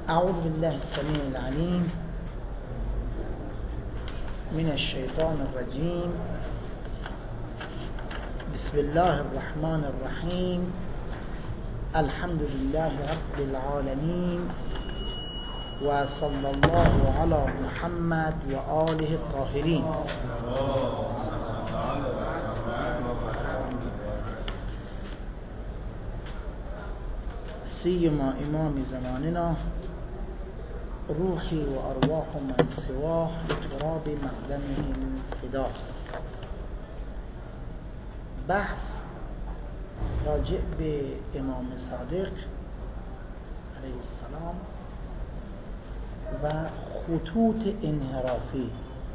اعوذ بالله السمیع العلیم من الشیطان الرجیم. بسم الله الرحمن الرحیم. الحمد لله رب العالمین و صلی الله علی محمد و آله الطاهرین. سیما امام زماننا روحی و ارواح من سواه لتراب مقدمه فدا. بحث راجع به امام صادق علیه السلام و خطوط انحرافی،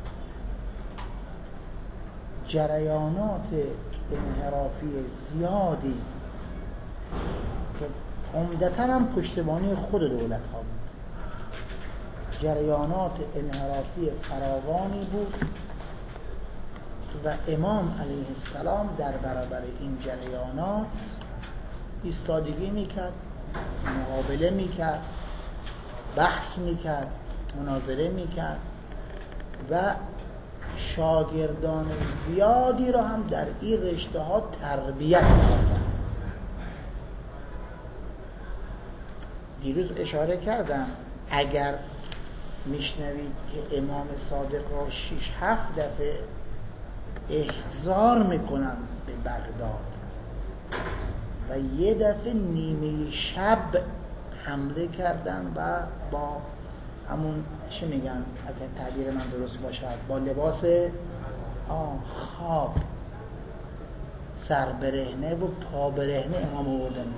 جریانات انحرافی زیادی که عمدتاً هم پشتیبانی خود دولت ها بود. جریانات انحرافی فراوانی بود و امام علیه السلام در برابر این جریانات ایستادگی میکرد، مقابله میکرد، بحث میکرد، مناظره میکرد و شاگردان زیادی را هم در این رشته ها تربیت کرد. دیروز اشاره کردم اگر میشنوید که امام صادق را 6-7 دفعه احضار میکنن به بغداد و یه دفعه نیمه شب حمله کردن و با همون چه میگن اگر تعبیر من درست باشد با لباس خواب سر برهنه و پا برهنه امام آوردن.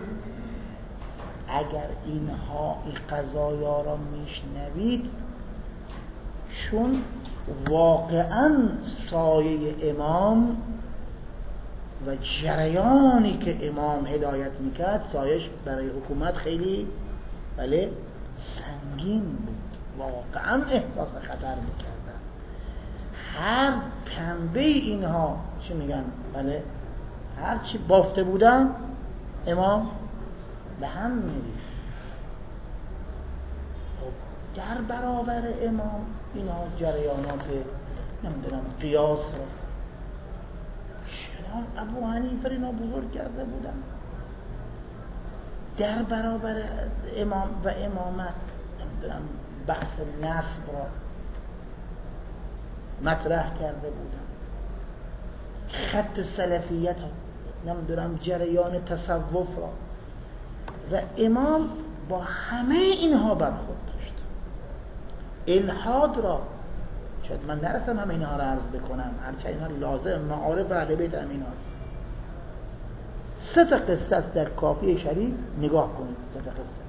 اگر اینها این قضایا را میشنوید، چون واقعا سایه امام و جریانی که امام هدایت میکرد سایش برای حکومت خیلی سنگین بود، واقعا احساس خطر میکردن. هر پنبه اینها چی میگن هر چی بافته بودن امام به هم میریخت. در برابر امام اینها جریانات نمیدونم قیاس را چرا ابو حنیفه اینا بزرگ کرده بودن، در برابر امام و امامت نمیدونم بحث نسب را مطرح کرده بودن، خط سلفیت را نمیدونم جریان تصوف را، و امام با همه اینها برخورد داشت. الحاد را شاید من نرسم همه اینها را عرض بکنم، هرچه اینها لازم معارف اهل بیت همین هست. 3 قصه است در کافی شریف، نگاه کنید. 3 قصه،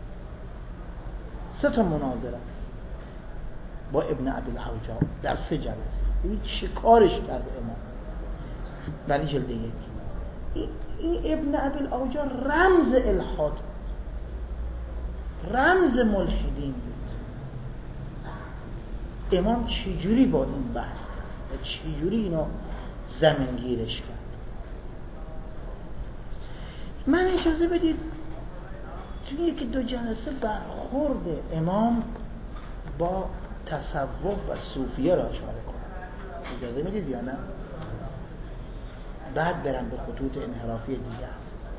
3 مناظره است با ابن ابی الاوجاع در 3 جلسه. ببینید چه کارش کرده امام. برای جلد 1 این ابن ابی الاوجاع رمز الحاد، رمز ملحدین بود. امام چجوری با این بحث کرد و چجوری اینو زمینگیرش کرد. من اجازه بدید توی 1-2 جلسه برخورد امام با تصوف و صوفیه را اشاره کنم. اجازه میدید یا نه؟ بعد برم به خطوط انحرافی دیگر.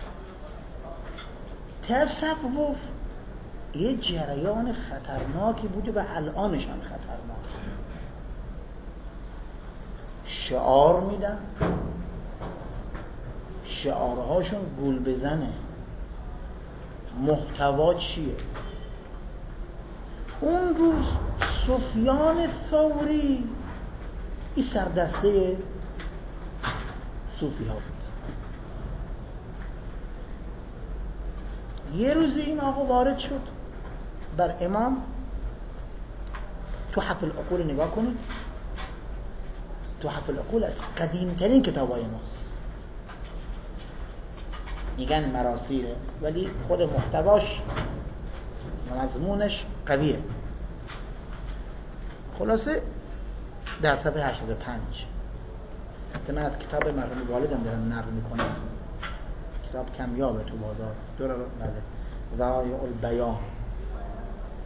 تصوف یه جریان خطرناکی بوده و الانش هم خطرناک. شعار میدن، شعارهاشون گول بزنه. محتوا چیه؟ اون روز سفیان ثوری این سردسته صوفی ها بود. یه روز این آقا وارد شد بر امام. تحف العقول نگاه کنید. تحف العقول از قدیمترین کتابای ماست. میگن مراسیله ولی خود محتواش مضمونش قویه. خلاصه در صفحه 85 من از کتاب مرحوم والدم دارم نقل میکنم. کتاب کمیابه تو بازار. ورایع البیان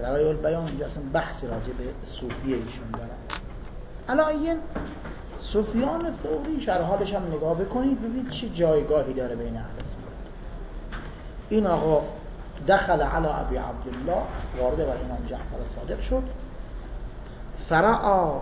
دلایل البیان اینجا اصلا بحثی راجع به صوفیه ایشون دارن. الان سفیان ثوری شرح حالش هم نگاه بکنید ببینید چه جایگاهی داره بین اهل سنت. این آقا دخل علی ابی عبدالله، وارد بر امام جعفر صادق شد، فرعا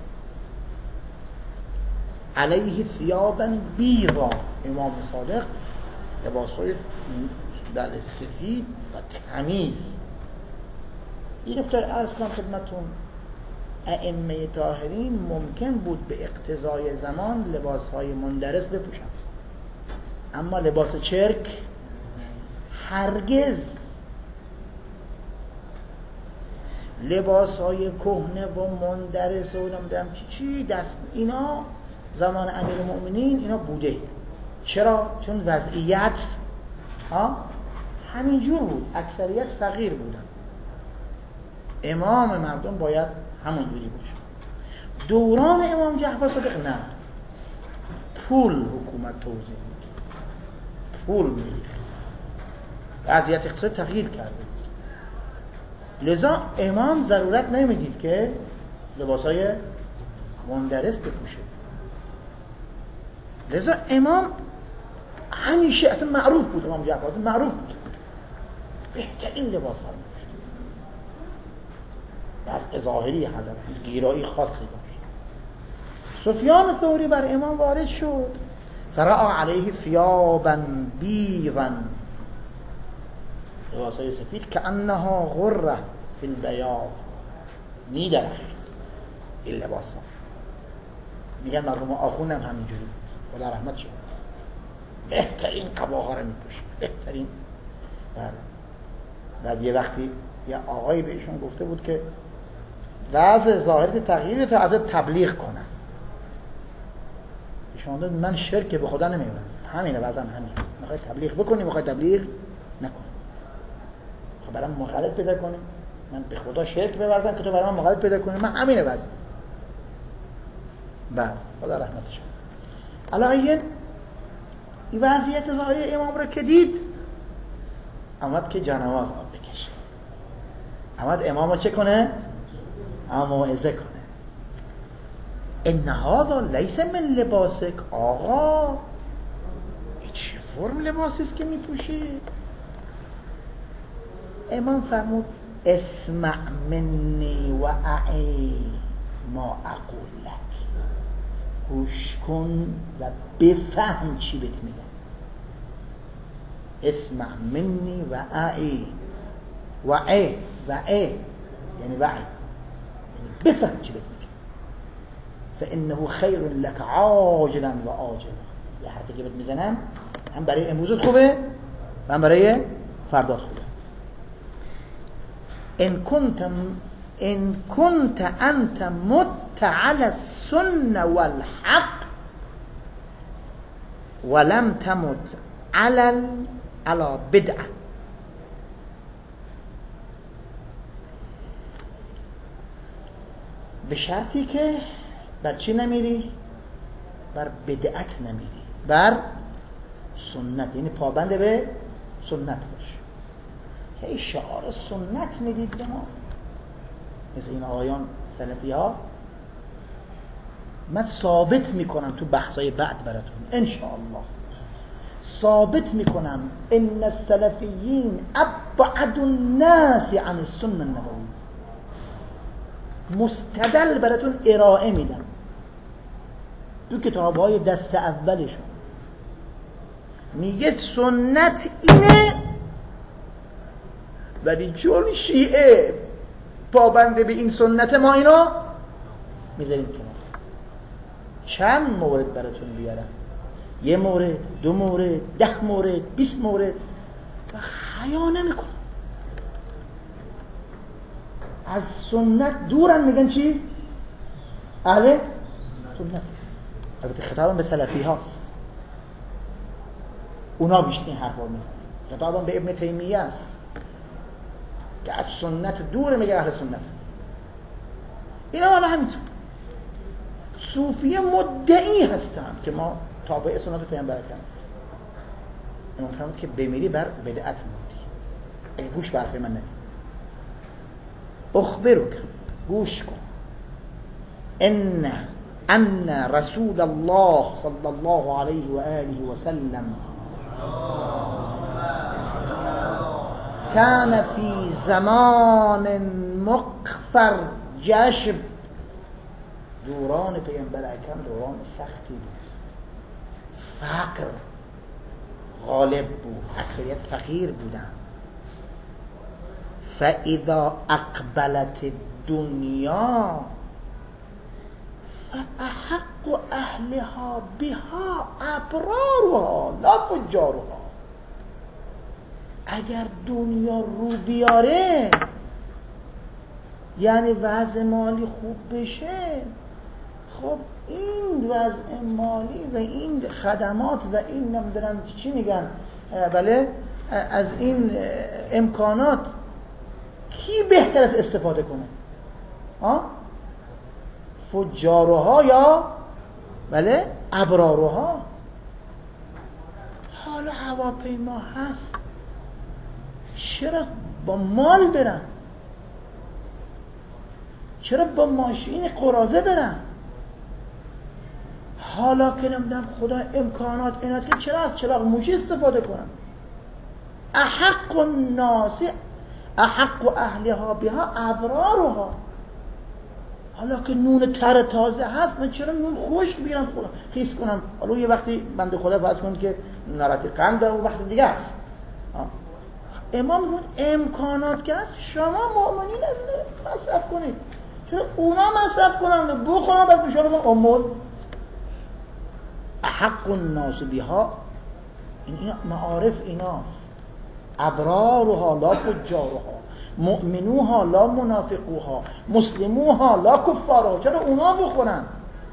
علیه ثیابا بیضا، امام صادق لباسای سفید و تمیز. این نکته عرض کنم خدمتون، ائمه طاهرین ممکن بود به اقتضای زمان لباسهای مندرس بپوشن، اما لباس چرک هرگز. لباسهای کهنه و مندرس و نمیدونم چی دست، اینا زمان امیرالمؤمنین اینا بوده. چرا؟ چون وضعیت همینجور بود، اکثریت فقیر بودن، امام مردم باید همونجوری باشه. دوران امام جعفر صادق نه، پول حکومت توزیع بود، پول میریخت، وضعیت اقتصادی تغییر کرده بود، لذا امام ضرورت نمیدید که لباسای مندرس بپوشه. لذا امام همیشه اصلا معروف بود، امام جعفر اصلا معروف بود بهترین لباس ها میپوشید. از ظاهری حضرت گیرایی خاصی داشت. سفیان ثوری بر امام وارد شد، فرعا علیه ثیابا بیضا، لباسای سفید که انها غره فی البیاض، میدرخشید این لباس ها. میگن مرحوم آخوند هم همینجوری بود، خدا رحمت شد، بهترین قباها رو میپوشید، بهترین. بعد یه وقتی یه آقایی بهشون گفته بود که وضع ظاهرت تغییر تا از تبلیغ کنن. ایشون گفت من شرک به خدا نمی‌ورزم، همینه وضعم همین، میخوای تبلیغ بکنی میخوای تبلیغ نکنی، خب برام مخالفت پیدا کنی، من به خدا شرک بورزم که تو برام مخالفت پیدا کنی، من همینه وضعم. بعد خدا رحمتش. الان این وضعیت ظاهری امام رو که دید، آمد که جانواز آب بکشه، آمد امام رو چه کنه؟ موعظه کنه. ان هذا لیس من لباسک، آقا این چه فرم لباسی است که میپوشی؟ امام فرمود اسمع منی و اعی ما اقول لک، گوش کن و بفهم چی بهت میگم. اسمع منی و اعی، وعی یعنی وعی، بفهم چی بهت میگم. فانه خیر لك عاجلا و آجلا، یه حرفی که بهت میزنم هم برای امروزت خوبه و هم برای فردات خوبه. ان كنت انت مت على السنة والحق ولم تمت على بدعه، به شرطی که بر چی نمیری؟ بر بدعت نمیری، بر سنت، یعنی پابند به سنت باش. هی شعار سنت میدید به ما مثل این آقایان سلفی ها. من ثابت میکنم تو بحثای بعد براتون انشاءالله، ثابت میکنم ان السلفیین ابعد الناس عن السنة النبوی. مستدل براتون ارائه میدم تو کتاب‌های دست اولشون، میگه سنت اینه، ولی چون شیعه پابنده به این سنت ما اینو میذاریم کنار. چند مورد براتون بیارم، یه مورد، دو مورد، 10 مورد، 20 مورد، و حیا نمیکنم. از سنت دورن، میگن چی؟ اهل سنت. البته خطابم به سلفی هاست، اونا بیشتر این حرفا میزنن. خطابم به ابن تیمیه است که از سنت دوره، میگه اهل سنت. اینا حالا همینطور صوفیه مدعی هستن که ما تابع سنت پیامبر هستیم. امام فرمود که بمیری بر بدعت موندی، ای گوش به حرف من ندید. اخبرک، گوش کن، ان رسول الله صلی الله علیه و آله و سلم کان فی زمان مقفر جشب، دوران پیامبر اکرم دوران سختی بود، فقر غالب بود، اکثریت فقیر بودن. فاذا اقبلت الدنیا فاحق اهلها بها ابرارها لا فجارها. اگر دنیا رو بیاره، یعنی وضع مالی خوب بشه، خب این وضع مالی و این خدمات و این نمیدونم چی میگن، بله، از این امکانات کی بهتر از استفاده کنه؟ فجارها یا بله ابرارها؟ حالا هواپیما هست، چرا با مال برن؟ چرا با ماشین قراضه برن؟ حالا که نمیدونم خدا امکانات اینات که چرا از چراغ موشی استفاده کنن؟ احق الناس احق اهلها بها ابرارها. حالا که نون تر تازه هست، من چرا نون خشک بیارم خیس کنم؟ حالا یه وقتی بنده خدا فرض کنید که نارت قند داره، و بحث دیگه است. امام فرمود امکانات که هست شما مؤمنین مصرف کنید، چرا اونا مصرف کنن؟ بخورن بعد بشارم امور احق الناس بها. این معارف ایناست، ابرارها لا فجارها، مؤمنوها لا منافقوها، مسلموها لا کفارها. چرا اونا بخورن؟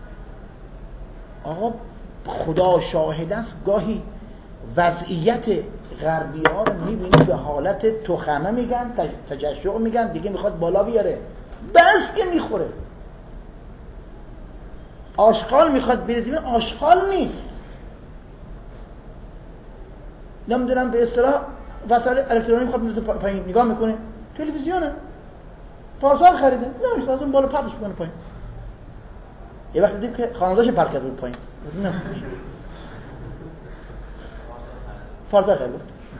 آقا خدا شاهد است، گاهی وضعیت غربی ها رو میبینی به حالت تخمه میگن، تجشع میگن، دیگه میخواد بالا بیاره، بس که میخوره. آشغال میخواد بریزه، آشغال نیست. نمیدونم به اصطلاح وسایل الکترونیک میخواد بریزه پایین، نگاه میکنه تلویزیونه، پارسال خریده، نمیخواد اون بالا پرتش کنه پایین. یه وقت دیدیم که خانواده‌اش پرت کرد پایین، پارسال خریده.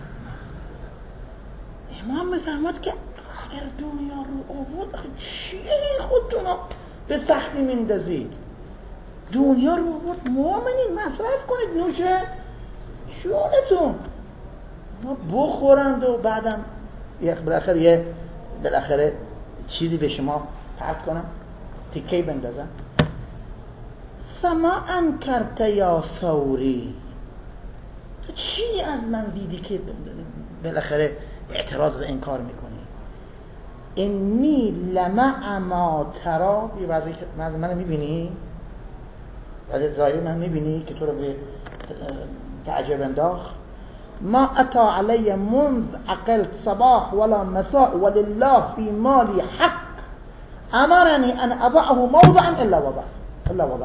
امام میفهمد که اگر دنیا رو آورد، چیه این خودتون به سختی میندازید؟ دنیا رو آورد، مؤمنین مصرف کنید، نوشه شونتون، ما بخورند و بعدم بالاخره چیزی به شما پرت کنم، تیکه‌ای بندازم. فما انکرت یا ثوری، تو چی از من دیدی که بالاخره اعتراض و انکار میکنی؟ انی لمع ما ترا، یه وضعی که من میبینی، وضع ظاهری من میبینی که تو رو به تعجب انداخت. ما اتا علی منذ عقلت صباح ولا مساء ولله فی مالی حق امرنی ان اضعه موضعا الا وضعت.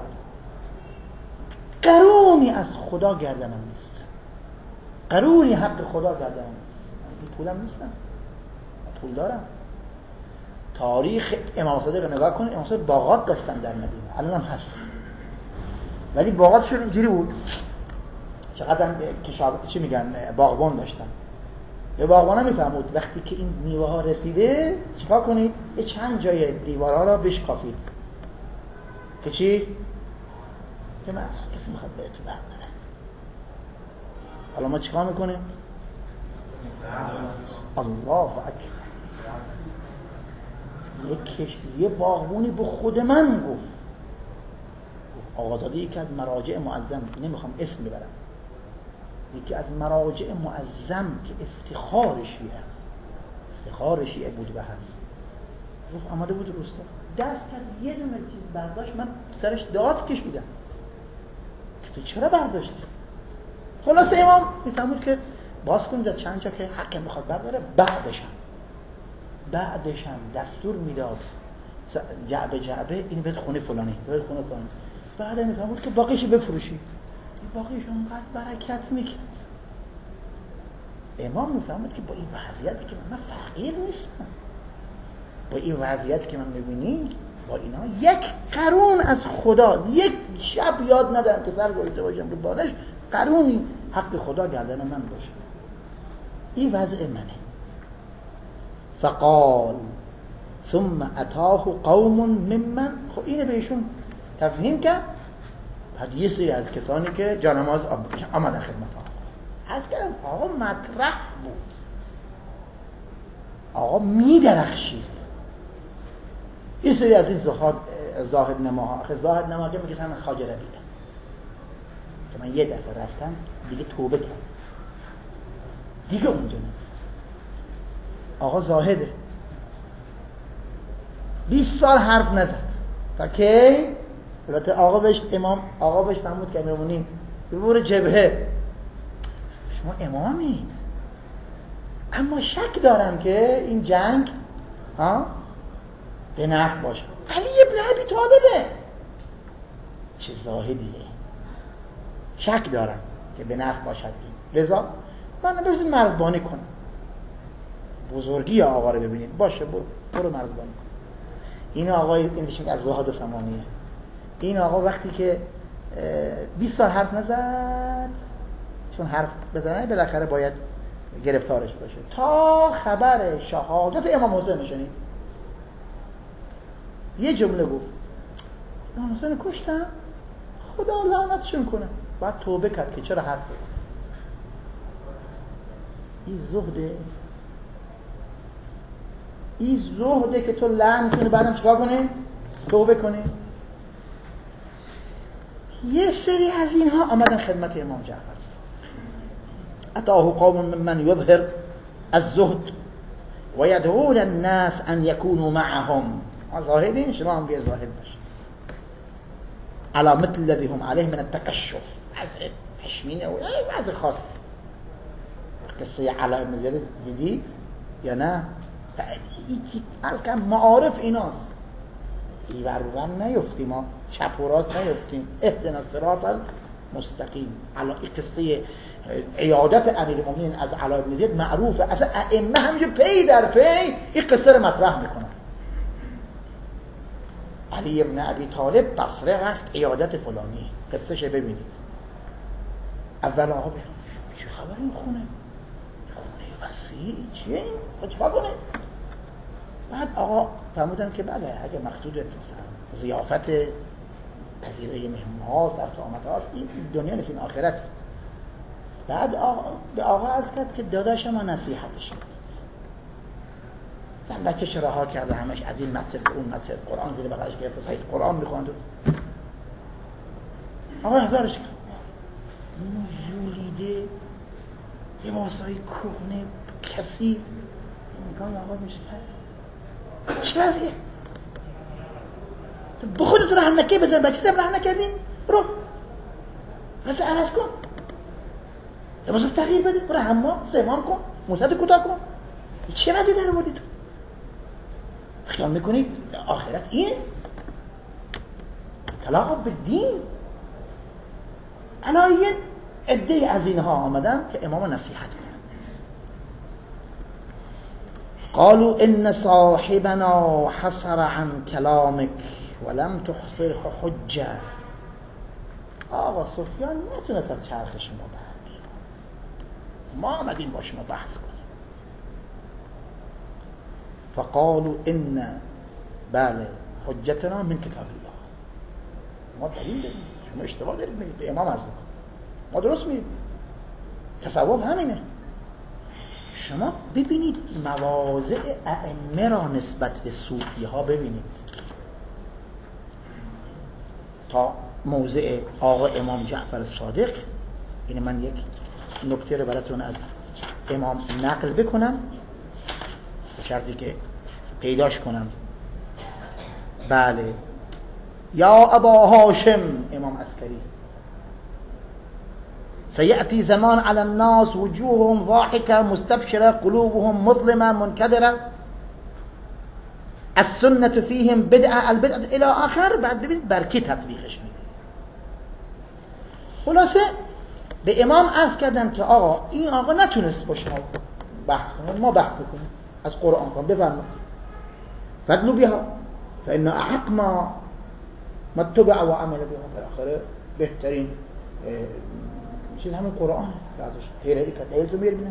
قرونی از خدا گردنم نیست، قرونی حق خدا گردنم نیست. من پولم نیستم، پول دارم. تاریخ امام صادق نگاه کنید، امام صادق باغات داشتن در مدینه، الان هم هست، ولی باغاتشون اینجوری بود، چقدر چی میگن باغبان داشتن. یه باغبان هم میفهمود وقتی که این میوه ها رسیده چیکار کنید؟ یه چند جای دیوارها را بشکافید که چی؟ که من کسی میخواد بره تو برداره. حالا ما چیکار میکنیم؟ الله اکبر. یه باغبونی به خود من گفت، آقازاده یکی از مراجع معظم، نمیخوام اسم ببرم، یکی از مراجع معظم که افتخار شیعه است، افتخار شیعه بود و هست، گفت آمده بود روستا، دست کرد یه دونه چیز برداشت، من سرش داد کشیدم که تو چرا برداشتی؟ خلاصه امام میفهمود که باز کنید چند جا که حق میخواد برداره. بعدش هم دستور میداد جعبه این بهت خونه فلانی، بهت خونه فلانی. بعد میفهمود که باقیش بفروشی، باقیش اونقدر برکت میکرد. امام میفهمد که با این وضعیتی که من فقیر نیستم، با این وضعیت که من میبینی با اینا یک قرون از خدا، یک شب یاد ندارم که سر گویده باشم رو بالش، قرونی حق خدا گردن من باشه. این وضع منه. فقال ثم اتاه قوم ممن، خب اینه بهشون تفهیم کرد. بعد یه سری از کسانی که جانماز آمدن خدمت آقا. از کردم آقا مطرح بود، آقا می درخشید. یه سری از این زاهد نماها، آخه زاهد نما که میگه همین خواجه ربیعه که من یه دفعه رفتم دیگه توبه کردم دیگه اونجا نمیرم. آقا زاهده 20 سال حرف نزد تا کی؟ البته آقا بهش فرمود که امیرالمومنین ببره جبهه، شما امامید، اما شک دارم که این جنگ به نفع باشه. علی ابن ابی طالبه، چه زاهدیه، شک دارم که به نفع باشد. لذا من برسید مرزبانی کنم. بزرگی آقا رو ببینید، باشه برو مرزبانی کن. این آقای این بشین از زهاد سمامیه. این آقا وقتی که 20 سال حرف نزد، چون حرف بزنه بالاخره باید گرفتارش باشه، تا خبر شهادت امام حسین شنید یه جمله گفت امام حسین کشتن، خدا لعنتشون کنه. بعد توبه کرد که چرا حرف زد. این زهده که تو لعن کنی بعدم چیکار کنی؟ توبه کنی. یه سری از اینها آمدن خدمت امام جعفر. اتاه قوم من یظهر الزهد و یدعون الناس ان یکونوا معهم. زاهدین، شما هم بیا زاهد باشید. على مثل الذي هم عليه من التقشف، از پشمینه و از خاص. قصه علاء بن زیاد دیدید یا نه؟ از کم معارف ایناست. ایور و نیفتیم، ما چپ و راست نیفتیم. اهدنا الصراط المستقیم. این قصه عیادت امیرالمومنین از علاء بن زیاد معروفه. اصلا ائمه همینجور پی در پی این قصه رو مطرح میکنن. علی ابن ابی طالب بصره رفت عیادت فلانی، قصه شه ببینید. اول آقا چه خبر این خونه وسیع چیه این؟ چه کنه؟ بعد آقا فرمودن که بله اگه مقصود مثلا ضیافت پذیرای مهمون هاست، رفت آمد هاست، این دنیا نیست، این آخرت. بعد به آقا عرض کرد که داداش ما نصیحتش کنید. زن بچه رها کرده همش از این مسجد به اون مسجد، قرآن زیر بغلش گرفته، صحیح قرآن میخواند. آقا هزارش کرد جولیده لباسای کهنه کثیف. نگاه آقا میشه چه وضعیه؟ تو به خودت رحم نکنی، بزن بچه رحم نکردی، برو واسه عوض کن، لباسات تغییر بده، برو حمام سوام کن، موساد کوتاه کن. چه وضعی در آوردی تو؟ خیال میکنی آخرت این؟ طلاق بالدین. علایه عده از اینها آمدن که امام نصیحت کنن. قالوا ان صاحبنا حصر عن كلامك ولم تحصره حجه. آقا سفیان نتونست از چرخ شما برد، ما آمدیم با شما بحث کنیم. فقالوا ان بله حجتنا من کتاب الله. ما دلیل داریم، شما اشتباه دارید میگید. به امام عرض میکنم ما درست میگیم، تصوف همینه. شما ببینید مواضع ائمه را نسبت به صوفی ها ببینید، تا موضع آقا امام جعفر الصادق. این من یک نکته رو براتون از امام نقل بکنم به شرطی که پیداش کنم. بله یا ابا هاشم، امام عسکری، سيأتي زمان على الناس وجوههم ضاحكة مستبشرة قلوبهم مظلمة منكدرة السنة فيهم بدعة البدعة إلى آخر. بعد ببینید برکی تطبیقش میده. خلاصه به امام عرض کردن که آقا این آقا نتونست با شما بحث کنه، ما بحث کنیم از قرآن کنیم، بفرمایید. فادلوا بها فإن أحق ما اتبع وعمل بها. بالاخره بهترین چیز همین قرآن که ازش پیروی کرد ایلتو میربینه.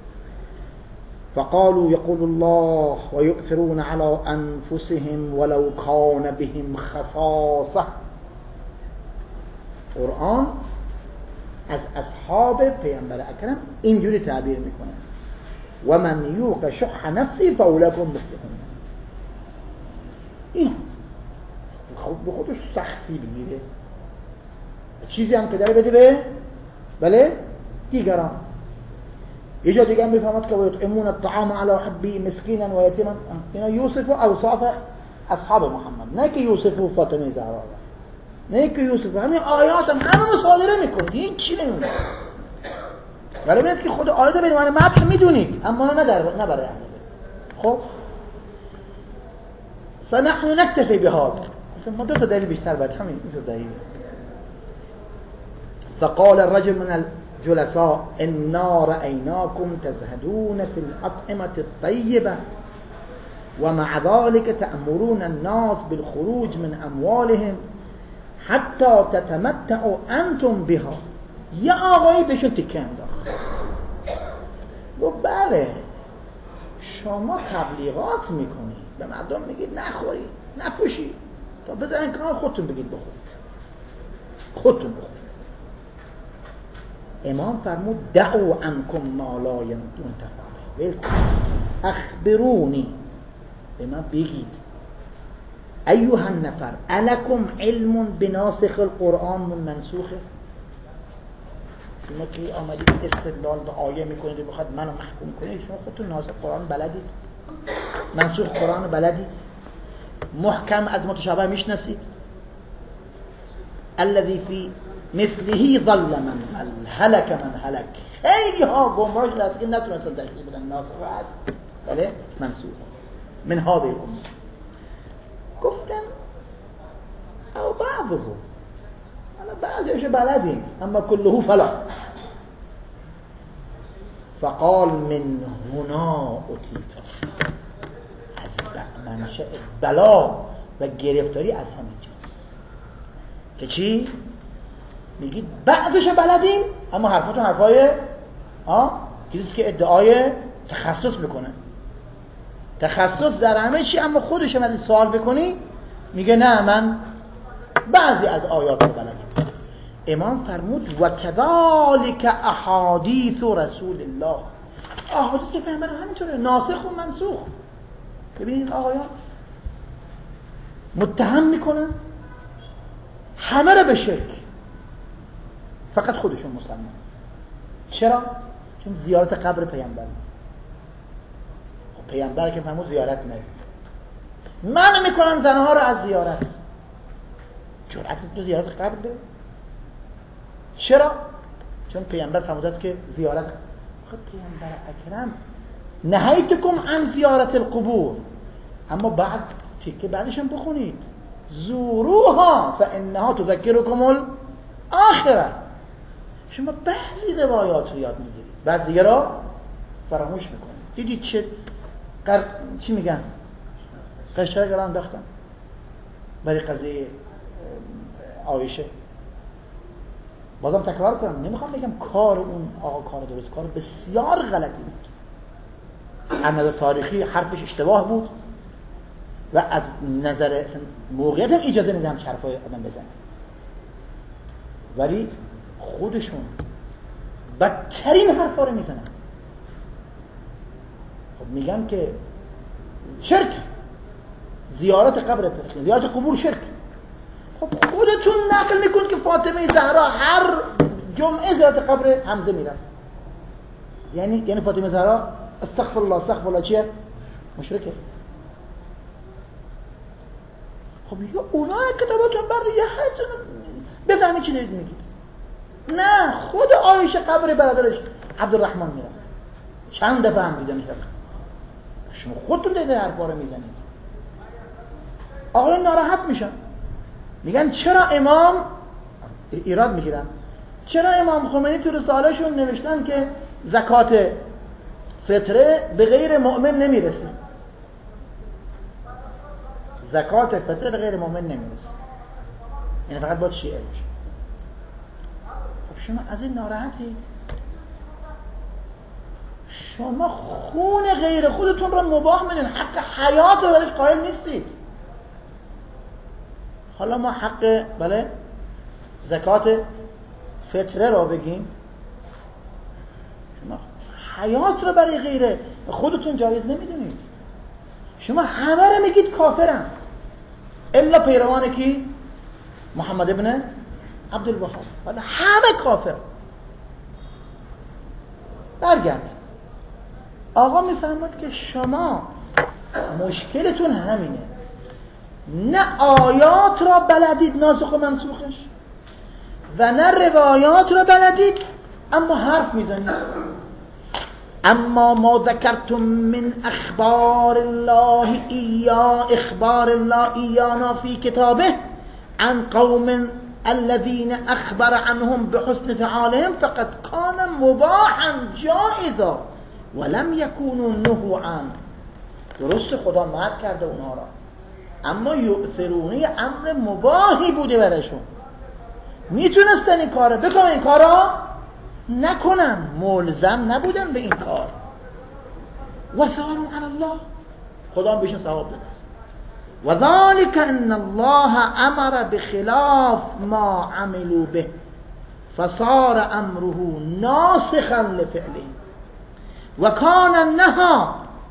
فقالوا يقول الله ويؤثرون على أنفسهم ولو كان بهم خصاصة. قرآن از اصحاب پیامبر اکرم اینجوری تعبیر میکنه و من یوق شح نفسی فاولئک هم مفلحون. این به خودش سختی بگیره، چیزی هم که داره بده به بله دیگران. یه جا دیگه هم میفهمد که ویطعمون الطعام علی حبه مسکینا و یتیما. اینا یوسف و اوصاف اصحاب محمد، نه که یوسف و فاطمه زهرا، نه که یوسف. همین آیات هم همه مصادره میکنید، این چی نمیدونه. ولی ببینید که خود آیات به معنی مبح میدونید اما نه برای اهل بیت. خب فنحن نکتفی بهذا. مثلا ما دو تا دلیل بیشتر باید همین این تا دلیل. فقال الرجل من الجلساء انا رأيناكم تزهدون في الأطعمة الطيبة ومع ذلك تأمرون الناس بالخروج من أموالهم حتى تتمتعوا أنتم بها. یا آقایی بهشون تکه انداخت. گفت بله شما تبلیغات میکنید، به مردم میگید نخورید نپوشید تا بذارین کار خودتون بگید بخورید، خودتون بخورید. امام فرمود دعوا عنکم ما لا ینتون تفعله. اخبرونی، به من بگید ایها النفر الکم علم بناسخ القرآن من منسوخه. شما که آمدید استدلال به آیه میکنید و بخواد منو محکوم کنید، شما خودتون ناسخ قرآن بلدید، منسوخ قرآن بلدید، محکم از متشابه میشناسید. الذي فی مثله ظل من هلك من هلك. خیلی ها گمراه شده است که نتونستن تشخیص بدن ناسخ هست بله منسوخ من هذه الامه. گفتن او بعضه، انا بعضیش بلدیم اما كله فلا. فقال من هنا اتیت. از منشأ بلا و گرفتاری از همین جاست که چی؟ میگید بعضش بلدیم اما حرفتون حرفای کسی که ادعای تخصص میکنه، تخصص در همه چی، اما خودش هم از سوال بکنی میگه نه من بعضی از آیات رو بلدیم. امام فرمود و کذالک احادیث رسول الله. احادیث پیامبر همینطوره، ناسخ و منسوخ. ببینید آقایان متهم میکنن همه رو به شرک، فقط خودشون مسلمان. چرا؟ چون زیارت قبر پیامبر. خب پیامبر که فرمود زیارت نرید، منع میکنن زنها رو از زیارت. جرأت میکنه زیارت قبر بره؟ چرا؟ چون پیامبر فرموده است که زیارت. خب پیامبر اکرم نهیتکم عن زیارت القبور، اما بعد که بعدش هم بخونید زوروها فانها تذکرکم الاخره. شما بعضی روایات رو یاد میگیرید، بعضی دیگه رو فراموش میکنید. دیدید چی میگن؟ قشنگ الان انداختن برای قضیه عایشه. بازم تکرار کنم، نمیخوام بگم کار اون آقا کار درست، کار بسیار غلطی بود. از نظر تاریخی حرفش اشتباه بود و از نظر موقعیت هم اجازه نمیدم حرفای آدم بزنه، ولی خودشون بدترین حرفا رو میزنن. خب میگن که شرک، زیارت قبر، زیارت قبور شرک. خب خودتون نقل میکنید که فاطمه زهرا هر جمعه زیارت قبر حمزه میرفت. یعنی فاطمه زهرا استغفر الله چیه؟ مشرکه. خب اونا کتاباتون برای یه حد بفهمی چی دارید میگید. نه، خود عایشه قبر برادرش عبدالرحمن میرفت، چند دفعه هم دیدنش رفت. شما خودتون دارید حرفا رو میزنید. آقایون ناراحت میشن، میگن چرا امام ایراد میگیرن، چرا امام خمینی تو رساله شون نوشتن که زکات فطره به غیر مؤمن نمیرسه. زکات فطر غیر مؤمن نمیرسه، یعنی فقط باید شیعه باشه. خب شما از این ناراحتید؟ شما خون غیر خودتون رو مباح میدین، حق حیات رو برش قائل نیستید. حالا ما حق زکات فطره رو بگیم، شما حیات رو برای غیر خودتون جایز نمیدونید. شما همه رو میگید کافرن الا پیروان کی؟ محمد ابن عبدالوهاب، ولی همه کافر. برگرد آقا میفرماد که شما مشکلتون همینه، نه آیات را بلدید ناسخ و منسوخش و نه روایات را بلدید، اما حرف میزنید. اما ما ذکرتم من اخبار الله ایانا فی کتابه عن قوم الذين اخبر عنهم بحسن فعالهم فقد كان مباحا جائزا ولم يكونوا نهوا عنه. درست خدا مد کرده اونها را، اما یؤثرونه امر مباحی بوده برشون، میتونستن این کار بکنن، این کار را نکنن، ملزم نبودن به این کار. و ثواب علی الله، خدا بهشون ثواب داده است. و ذلك ان الله امر بخلاف ما عملوا به فصار امره ناسخا لفعله و کان نهى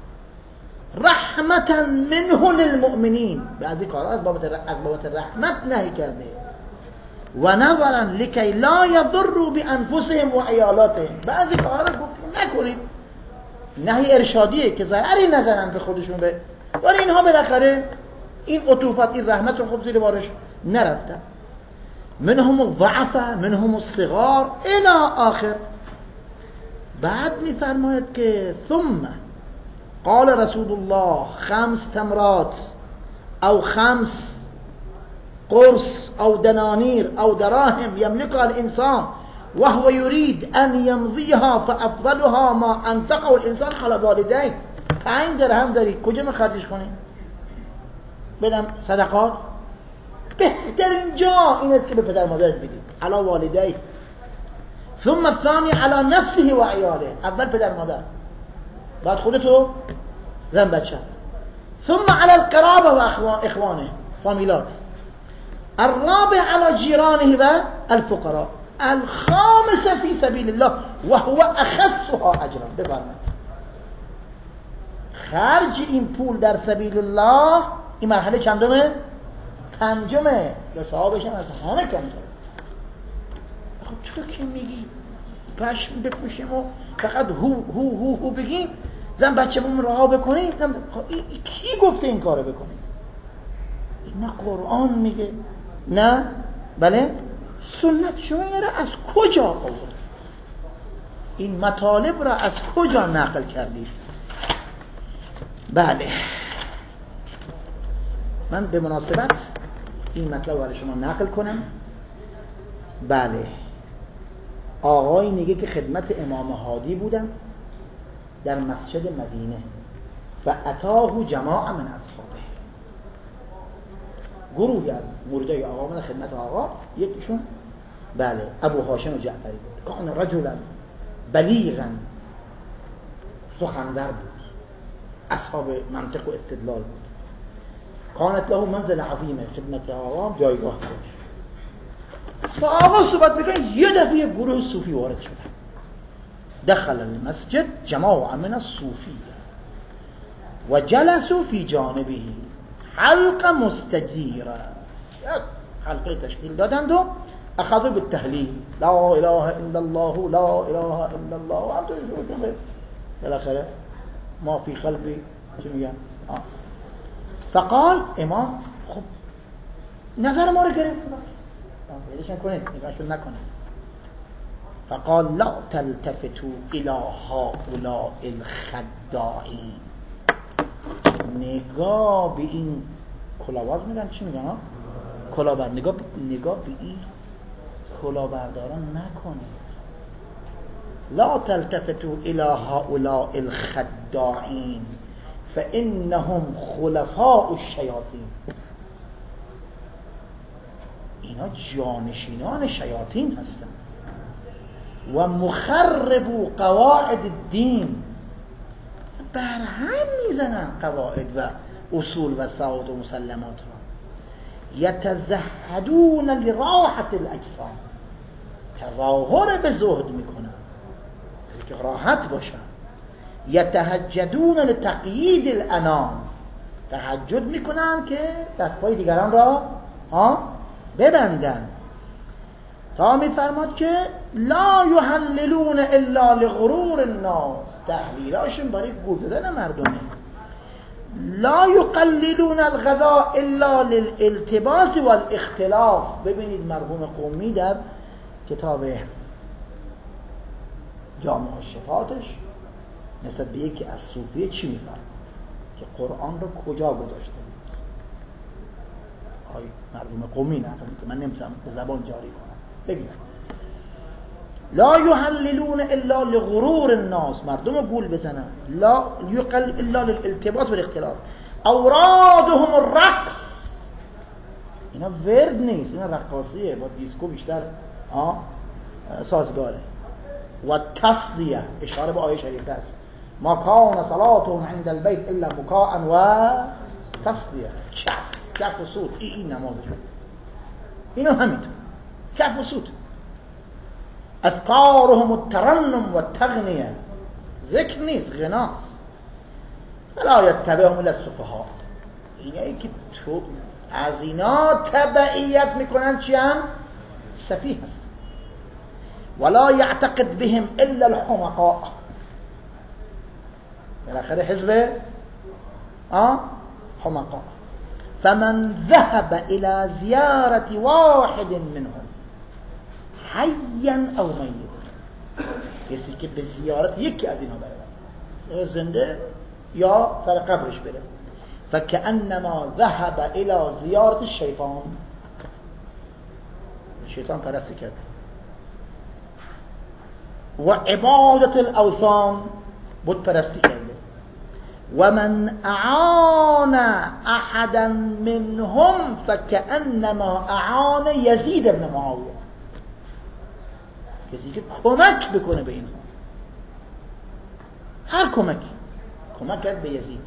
رحمتا منه للمؤمنین. بعضی کارها از بابت رحمت نهی کرده و نظرا لکی لا یضروا بانفسهم و عیالاتهم. بعضی کارها گفت نکنید، نهی ارشادیه که ضرری نزنن به خودشون، ولی اینها بالاخره این عطوفت، این رحمت رو خب زیر بارش نرفتن. منهم الضعف منهم الصغار الی آخر. بعد میفرماید که ثم قال رسول الله 5 تمرات او 5 قرص او دنانير او دراهم يملكها الانسان وهو يريد ان يمضيها فافضلها ما انفقه الانسان على والديه. 5 درهم داری، کجا میخرجش کنی؟ بدم صدقات؟ بهترین جا این است که به پدر مادرت بدی، علی والديه. ثم الثاني على نفسه و عیاله، اول پدر مادر، بعد خودتو، زن بچه. ثم على القرابه و اخوانه، فامیلات. الرابع على جيرانه و الفقراء. الخامس في سبيل الله وهو اخصها اجرا. بفرمایید خرج این پول در سبیل الله، این مرحله چندمه؟ 5مه. به ثوابش هم از همه کمتره. خب تو که میگی پشم بپوشیم و فقط هو بگیم، زن بچه بوم رها بکنیم، کی گفته این کارو بکنیم؟ نه قرآن میگه نه بله سنت. شما این را از کجا آوردید؟ این مطالب را از کجا نقل کردید؟ بله من به مناسبت این مطلب برای شما نقل کنم. بله آقای میگه که خدمت امام هادی بودم در مسجد مدینه و اتاه جماعه من اصحابه. گروهی از مریدای آقا من خدمت آقا، یکیشون بله ابو هاشم جعفری بود. کان رجلا بلیغا، سخنور بود، اصحاب منطق و استدلال بود. کانت له منزل عظیمه، خدمت آقا جایگاه داشت. با آقا صحبت میکنه، یه دفعه یه گروه صوفی وارد شدن. دخل المسجد جماعه من الصوفیه و جلسوا فی جانبه حلقه مستجیره. حلقه تشکیل دادند و اخذوا بالتهلیل لا اله الا الله لا اله الا الله و همطور شروع کنه. بالاخره ما فی قلبی چی میگن؟ فقال امام خب نظر ما رو گرفت، پیداشون کنید، نگاهشون نکنید. فقال لا تلتفتوا الى هؤلاء الخداعین. نگاه به این کلاواز میگن چی میگن ها؟ کلاوبر. نگاه به این کلاوبرداران نکنید. لا تلتفتوا الى هؤلاء الخداعین فانهم خلفاء الشیاطین، اینا جانشینان شیاطین هستند. و مخربو قواعد الدین، برهم میزنن قواعد و اصول و ثوابت و مسلمات را. یتزهدون لراحت الاجسام، تظاهر به زهد میکنن که راحت باشن. یتهجدون لتقیید الانام، تهجد میکنن که دستپای دیگران را ببندن. تا میفرماد که لا یحللون الا لغرور الناس، تحلیلاشون برای گول زدن مردمه. لا یقللون الغذاء الا للالتباس والاختلاف. ببینید مرحوم قمی در کتاب جامع الشفاتش نسبت به یکی از صوفیه چی میفرماد که قرآن رو کجا گذاشته بود؟ آی مرحوم قمی نه که من نمیتونم به زبان جاری کنم، بگذارم. لا یحللون الا لغرور الناس، مردم رو گول بزنن. لا یقل الا للالتباس والاختلاف. اورادهم الرقص، اینا ورد نیست، اینا رقاصیه، با دیسکو بیشتر سازگاره. و تصدیه، اشاره به آیه شریفه است، ما کان صلاتهم عند البیت الا بکاء و تصدیه. کف و سود، این نمازشون، اینا همینطور کف و سود. اذکارهم الترنم و التغنیه، ذکر نیست، غناست. فلا یتبعهم الا السفهاء، اینایی که تو از اینا تبعیت میکنن چی هم؟ سفیه هست. ولا یعتقد بهم الا الحمقاء، بالاخره حزب حمقاء. فمن ذهب الى زیارت واحد منهم حیا او میت، کسی که به زیارت یکی از اینا بره، زنده یا سر قبرش بره، فکأنما ذهب الى زیارت الشیطان، شیطان پرستی کرد. و عبادت الاوثان، بت پرستی کرده. و من اعان احدا منهم فکأنما اعان یزید ابن معاویه، کسی که کمک بکنه به اینها، هر کمک کرد به یزید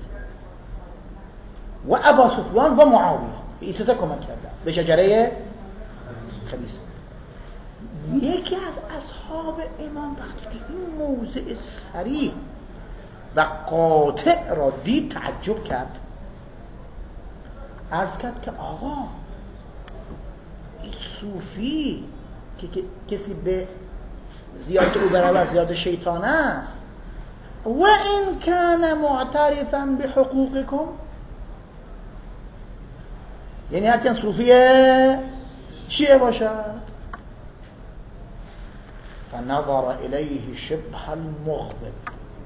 و ابا سفیان و معاویه، به این سه تا کمک کرده به شجره خبیث. یکی از اصحاب امام وقتی که این موضع صریح و قاطع را دید تعجب کرد، عرض کرد که آقا این صوفی که کسی به زیارت او برود زیارت شیطان است، و این کان معترفا بحقوقکم، یعنی هرچند صوفی شیعه باشد. فنظر الیه شبه المغضب،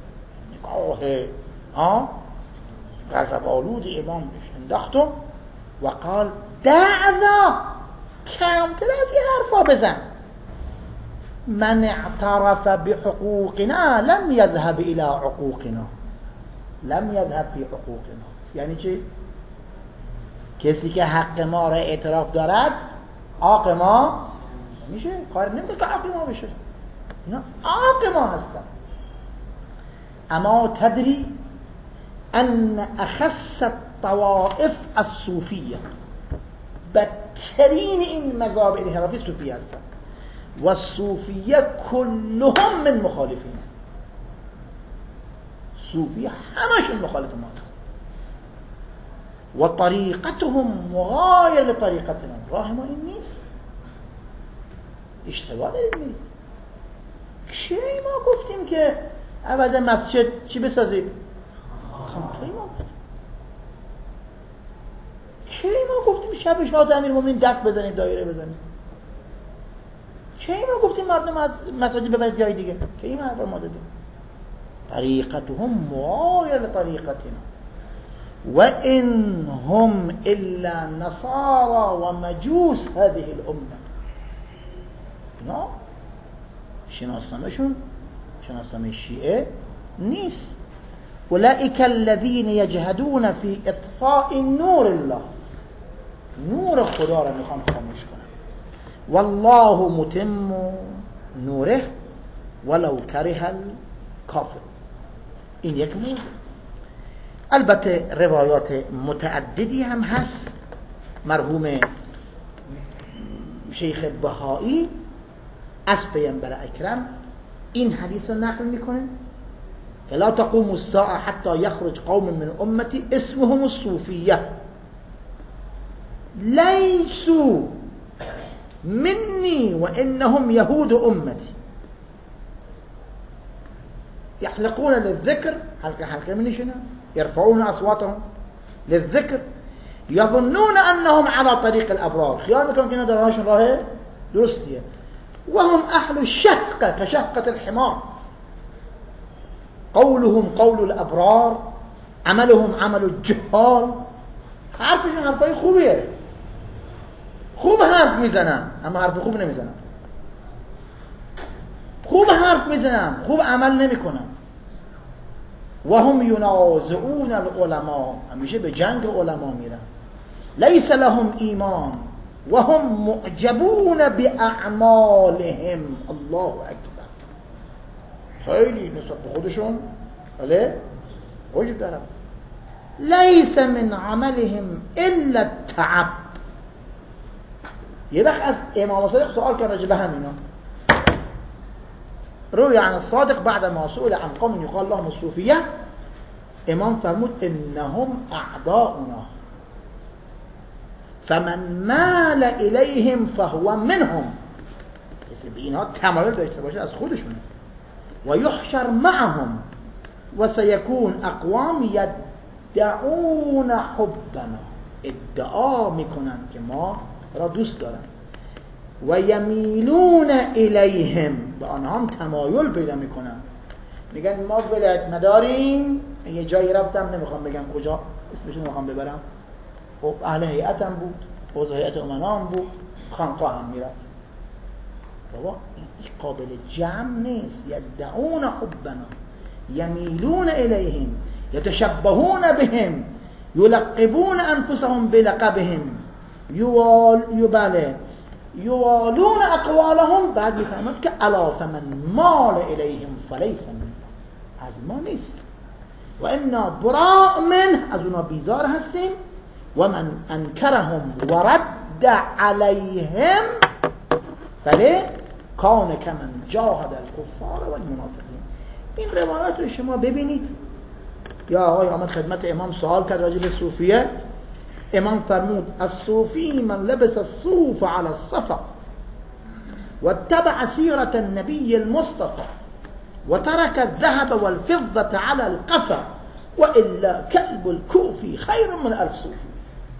نگاه غضب آلود امام بهش انداخت و قال دعنا، کمتر از این حرفا بزن. من اعترف بحقوقنا لم يذهب الى عقوقنا، لم يذهب في حقوقنا. یعنی چی؟ کسی که حق ما را اعتراف دارد آق ما میشه، کار نمیده که آق ما بشه، اینا آق ما هستن. اما تدری ان اخص الطوائف الصوفیه، بدترین این مذاهب انحرافی صوفیه هستن. و الصوفیه کلهم من مخالفین، صوفیه همشون مخالف ماست. و طریقتهم مغایر لطریقتنا، راه ما این نیست، اشتباه دارید میرید. کی ما گفتیم که عوض مسجد چی بسازید؟ خانقاهی ما گفتیم. کی ما گفتیم شب شاد امیرالمومنین دف بزنید، دایره بزنید؟ کی ما گفتیم مردم از مساجد ببرید جای دیگه؟ کی ما حرف ما زدیم؟ طریقتهم مغایر لطریقتنا و ان هم الا نصارى و مجوس هذه الامه. اینا شناسنامه‌شون شناسنامه شیعه نیست. اولئک الذین یجهدون فی اطفاء نور الله، نور خدا را میخوان خاموش کنن. والله متم نوره ولو کره الکافر. این یک موضوع. البته روایات متعددی هم هست. مرحوم شیخ بهایی از پیامبر اکرم این حدیث رو نقل میکنه که لا تقوم الساعه حتى یخرج قوم من امتی اسمهم الصوفیه لیسوا منی و انهم یهود امتی يحلقون للذكر حلقه منشنا يرفعون اصواتهم للذكر يظنون انهم على طريق الابرار، خیال میکنن که اینا درهاشون راه درستیه. وهم اهل الشهقه كشهقه الحمار، قولهم قول الابرار عملهم عمل الجهال. حرفشون حرفای خوبیه، خوب حرف میزنن اما حرف خوب نمیزنن، خوب حرف میزنن خوب عمل نمیکنن. و هم ینازعون العلماء، همیشه به جنگ علما میرن. لیس لهم ایمان و هم معجبون باعمالهم. الله اکبر. خیلی نسبت به خودشون بله عجب دارن. لیس من عملهم الا التعب. یه وقت از امام صادق سوال کرد راجع به همینا. روی عن الصادق بعد ما سئل عن قوم يقال لهم الصوفية، امام فرمود انهم اعداؤنا فمن مال الیهم فهو منهم. کسی به اینها تمایل داشته باشه از خودشونه. و یحشر معهم و سیکون اقوام یدعون حبنا، ادعا میکنن که ما را دوست دارن. و یمیلون الیهم، به آنها هم تمایل پیدا میکنن. میگن ما ولایت نداریم. یه جایی رفتم نمیخوام بگم کجا، اسمشون نمیخوام ببرم، خب اهل هیئتم بود، عضو هیئت امنا هم بود، خانقاه هم میرفت. بابا این قابل جمع نیست. یدعون حبنا یمیلون الیهم یتشبهون بهم یلقبون انفسهم بلقبهم یوالون اقوالهم. بعد میفهمد که الا فمن مال الیهم فلیس من، از ما نیست. و انا براء من، از اونا بیزار هستیم. و من انکرهم و رد علیهم بله کان کمن جاهد الکفار و المنافقین. این روایات رو شما ببینید. یا آقای آمد خدمت امام سوال کرد راجع به صوفیه. امام فرمود الصوفی من لبس الصوف على الصفا واتبع سيرة النبي المصطفى وترك الذهب والفضة على القفا وإلا كلب الكوفي خير من 1000 صوفي.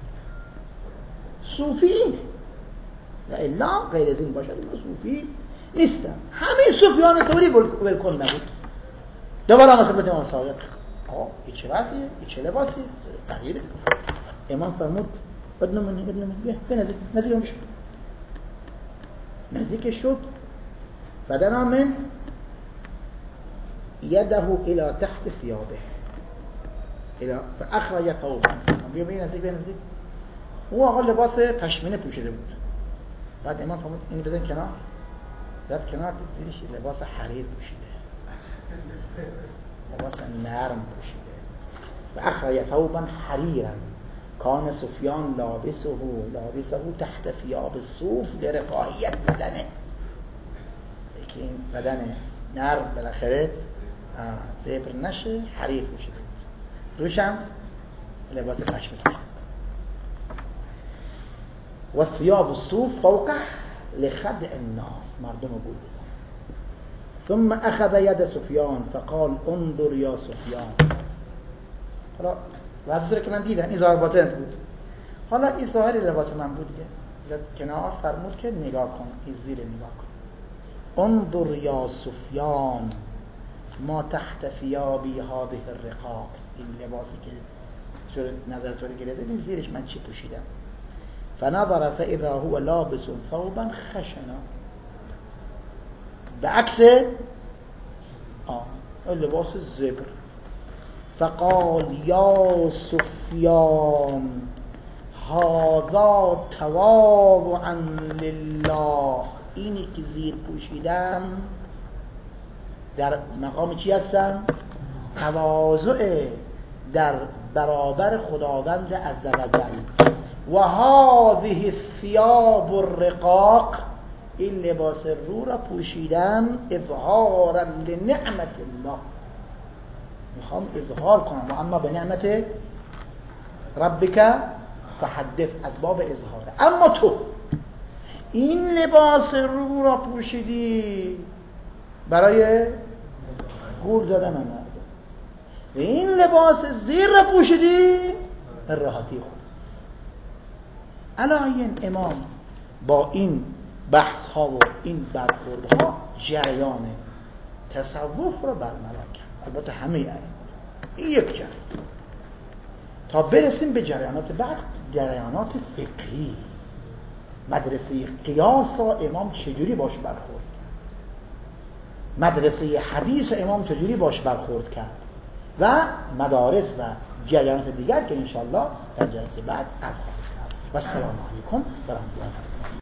صوفی و الا غیر از این باشد صوفی نیستن. همین صوفیان ثوری بالکل نبود. دوباره آمد خدمت امام صادق. این چه وضعیه؟ این چه لباسیه؟ تغییر. امام فرمود بدنا منی بیا نزدیک شد. نزدیک شد. فدنا من یده الى تحت ثيابه الى فاخرج ثوبا. بیا نزدیک. او آقا لباس پشمینه پوشیده بود. بعد امام فرمود اینو بزن کنار. بعد کنار زیرش لباس حریر پوشیده، لباس نرم پوشیده. فاخرج ثوبا حریرا کان سفیان لابسه تحت ثياب الصوف لرفاهیت بدنه. که این بدن نرم بالاخره زبر نشه، حریر پوشیده بود، روشم لباس پشمی پوشیده. و ثياب الصوف فوقه لخدع الناس، مردم رو بود بزن. ثم اخذ ید سفیان فقال انظر یا سفیان. حالا واسه که من دیدم این ظاهر باطن بود. حالا این ظاهر لباس من بود که زد کنار، فرمود که نگاه کن، این زیر نگاه کن. انظر یا سفیان ما تحت ثيابی هذه الرقاق. این لباسی که چون نظر تو گرفت این زیرش من چی پوشیدم. فنظر فاذا هو لابس ثوبا خشنا، به عکس لباس زبر فقال یا سفیان هذا تواضعا لله، اینی که زیر پوشیدم در مقام چی هستم؟ تواضع در برابر خداوند عزوجل. و هذه الثياب الرقاق، این لباس رو را پوشیدم اظهارا لنعمت الله، میخوام اظهار کنم و اما به نعمت ربک فحدث، از باب اظهاره. اما تو این لباس رو را پوشیدی برای گول زدن مردم و این لباس زیر را پوشیدی به راحتی خود. علاین امام با این بحث ها و این برخورد ها جریان تصوف را برملا کرد، البته همه این یک جریان، تا برسیم به جریانات بعد، جریانات فقهی. مدرسه قیاس را امام چجوری باش برخورد کرد، مدرسه حدیث امام چجوری باش برخورد کرد و مدارس و جریانات دیگر که انشاءالله در جلسه بعد عرض خواهد کرد. و السلام علیکم و رحمت الله.